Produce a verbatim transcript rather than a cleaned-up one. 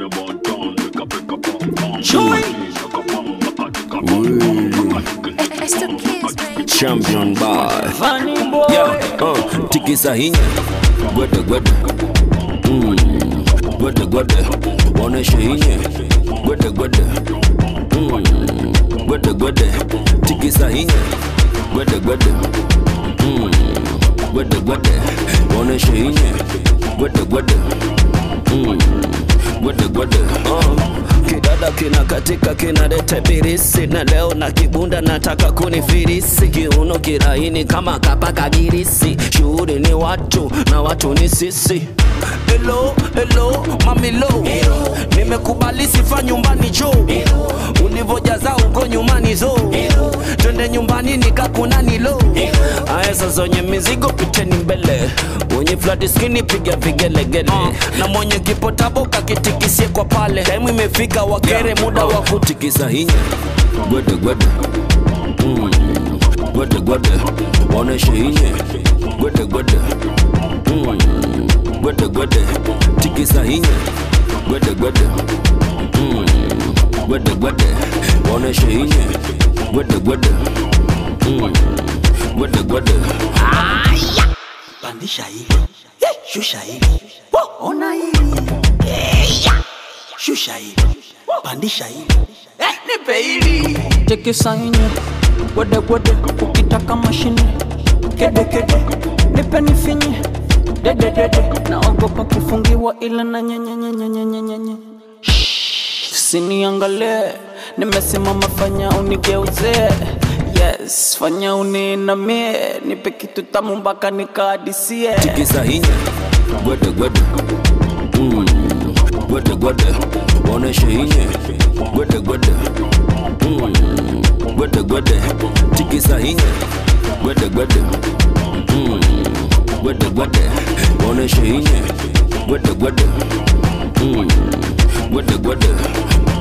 Champion boy, funny boy. Yeah, uh, tiki sahinya, gwede gwede, mm, gwede gwede, wane shahinya, gwede gwede, mm, gwede gwede, tiki sahinya, gwede gwede, mm, gwede gwede, wane shahinya, gwede gwede, mm, gwede gwede, uh. Kidada kina katika kina dete birisi, na leo na kibunda nataka kunifirisi. Kiuno kiraini kama kapaka girisi, shuhuri ni watu na watu ni sisi. Hello, hello, mami low, nimekubali sifa nyumbani jo, ulivojaza uko nyumbani zo, twende nyumbani nikakunani lo. Aya sasa nye mizigo piteni mbele, wenye flat skinny piga vigelegele, uh, na mwenye kipotabo kakitikisie kwa pale. Time imefika wakere muda wa kutikisa hinya, gwede gwede, mm, gwede gwede, waoneshe hinya, gwede gwede, mm, gwede gwede, tikisa hinya, gwede gwede, mm, gwede gwede, waoneshe hinya, gwede gwede, mm, gwede gwede. Pandisha hili, shusha hili, ona hili, shusha hili, pandisha hili, nipe hili. Tikisa hinya, gwede gwede, ukitaka mashine, kede kede, nipe nifinye, dede dede, naogopa kufungiwa ila na nye nye nye nye nye nye nye nye. Siniangale, nimesimama fanya unigeuze. Yes, fanya uninamie, nipe kitu tamu mpaka nikadisie. Tikisa hinya, gwede gwede, mm, gwede gwede, waoneshe hinya, gwede gwede, mm, gwede gwede, tikisa hinya, gwede gwede, mm, gwede gwede, waoneshe hinya, gwede gwede, mm, gwede gwede.